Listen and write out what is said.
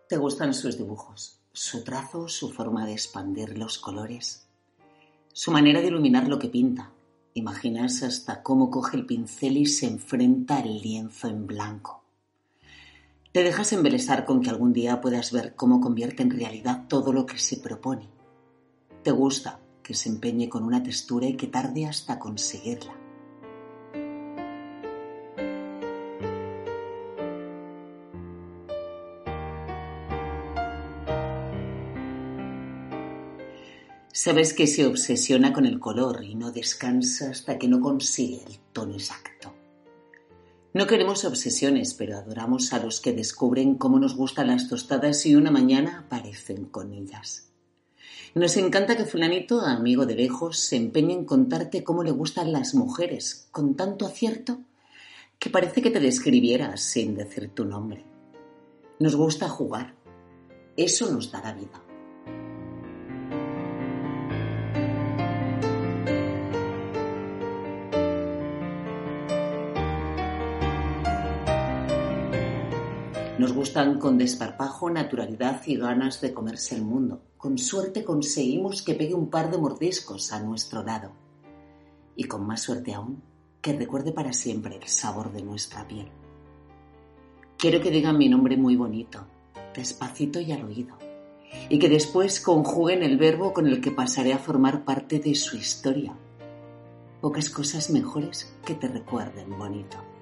Te gustan sus dibujos, su trazo, su forma de expandir los colores, su manera de iluminar lo que pinta. Imaginas hasta cómo coge el pincel y se enfrenta al lienzo en blanco. Te dejas embelesar con que algún día puedas ver cómo convierte en realidad todo lo que se propone. Te gusta que se empeñe con una textura y que tarde hasta conseguirla. Sabes que se obsesiona con el color y no descansa hasta que no consigue el tono exacto. No queremos obsesiones, pero adoramos a los que descubren cómo nos gustan las tostadas y una mañana aparecen con ellas. Nos encanta que fulanito, amigo de lejos, se empeñe en contarte cómo le gustan las mujeres, con tanto acierto que parece que te describiera sin decir tu nombre. Nos gusta jugar. Eso nos dará vida. Nos gustan con desparpajo, naturalidad y ganas de comerse el mundo. Con suerte conseguimos que pegue un par de mordiscos a nuestro lado. Y con más suerte aún, que recuerde para siempre el sabor de nuestra piel. Quiero que digan mi nombre muy bonito, despacito y al oído. Y que después conjuguen el verbo con el que pasaré a formar parte de su historia. Pocas cosas mejores que te recuerden bonito.